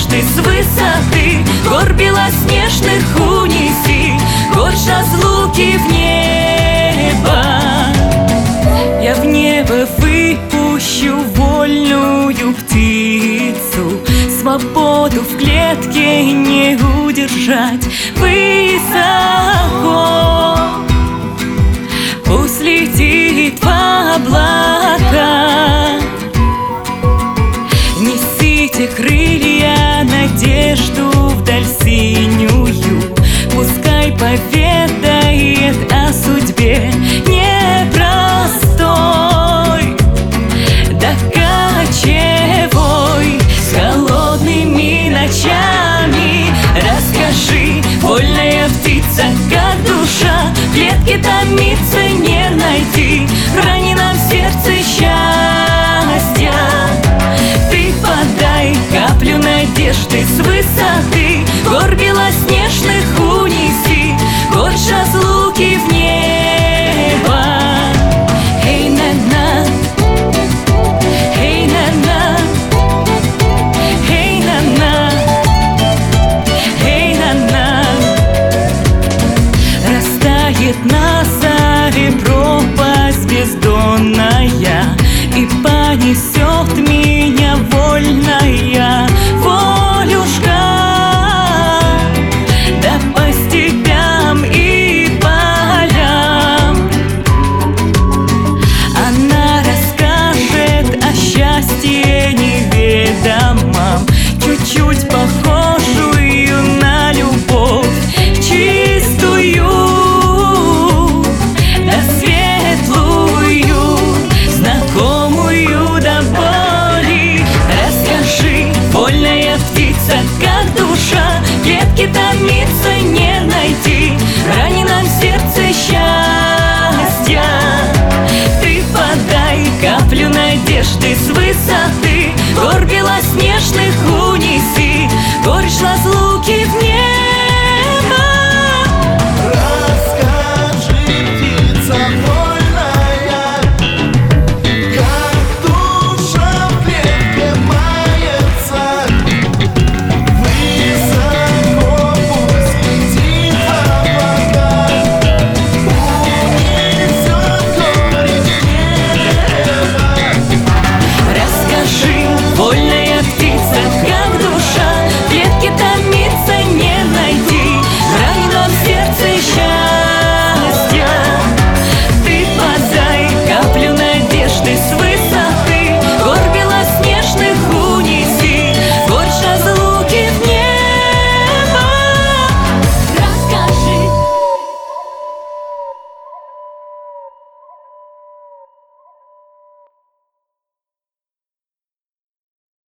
надежды с высоты гор белоснежных унеси, горсть разлуки в небо. Я в небо выпущу вольную птицу, свободу в клетке не удержать высоко. Пусть летит в облака, несите крылья, надежду вдаль синюю, пускай поведает о судьбе непростой, да кочевой, с холодными ночами. Расскажи, вольная птица, как душа в клетке томится, не найти в раненом сердце счастья. Ты подай каплю надежды